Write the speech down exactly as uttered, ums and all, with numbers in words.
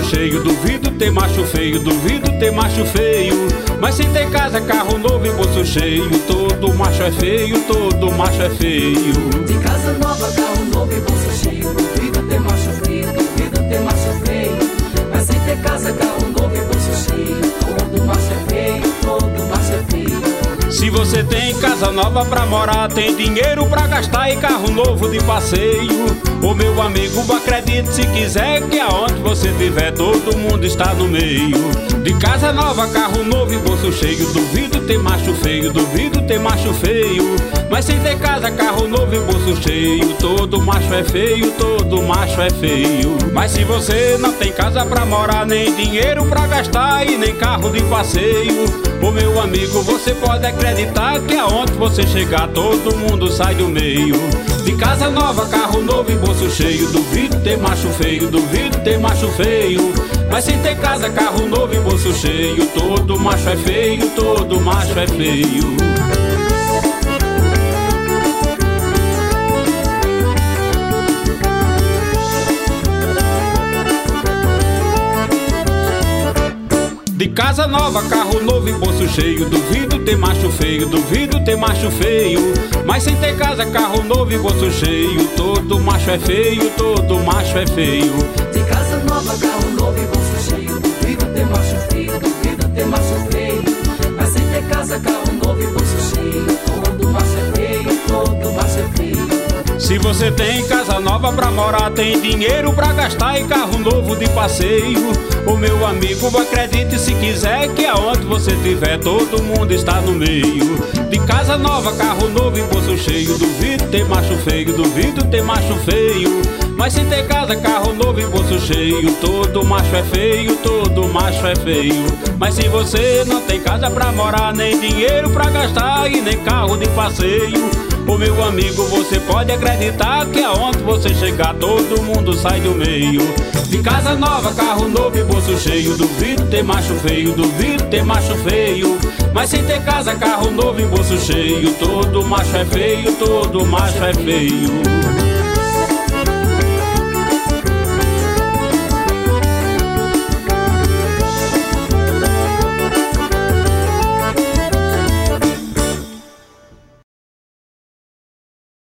bolso cheio. Duvido ter macho feio, duvido ter macho feio. Mas se tem casa, carro novo e bolso cheio, todo macho é feio, todo macho é feio. De casa nova, carro novo e bolso cheio, duvido ter macho feio, duvido ter macho feio. Mas sem ter casa, carro novo e bolso cheio, todo macho é feio, todo macho é feio. Se você tem casa nova pra morar, tem dinheiro pra gastar e carro novo de passeio, ô meu amigo, acredite se quiser que aonde você tiver, todo mundo está no meio. De casa nova, carro novo e bolso cheio, duvido ter macho feio, duvido ter macho feio. Mas sem ter casa, carro novo e bolso cheio, todo macho é feio, todo macho é feio. Mas se você não tem casa pra morar, nem dinheiro pra gastar e nem carro de passeio, ô meu amigo, você pode acreditar que aonde você chegar, todo mundo sai do meio. De casa nova, carro novo e bolso cheio, duvido ter macho feio, duvido ter macho feio. Mas sem ter casa, carro novo e bolso cheio, todo macho é feio, todo macho é feio. De casa nova, carro novo e bolso cheio, duvido ter macho feio, duvido ter macho feio. Mas sem ter casa, carro novo e bolso cheio, todo macho é feio, todo macho é feio. De casa nova, carro novo e bolso cheio, duvido ter macho feio, duvido ter macho feio. Mas sem ter casa, carro novo e bolso cheio, todo macho é feio, todo macho é feio. Se você tem casa nova pra morar, tem dinheiro pra gastar e carro novo de passeio, ô meu amigo, acredite se quiser que aonde você tiver, todo mundo está no meio. De casa nova, carro novo e bolso cheio, duvido ter macho feio, duvido ter macho feio. Mas sem ter casa, carro novo e bolso cheio, todo macho é feio, todo macho é feio. Mas se você não tem casa pra morar, nem dinheiro pra gastar e nem carro de passeio, ô meu amigo, você pode acreditar que aonde você chegar, todo mundo sai do meio. De casa nova, carro novo e bolso cheio, duvido ter macho feio, duvido ter macho feio. Mas sem ter casa, carro novo e bolso cheio, todo macho é feio, todo macho é feio.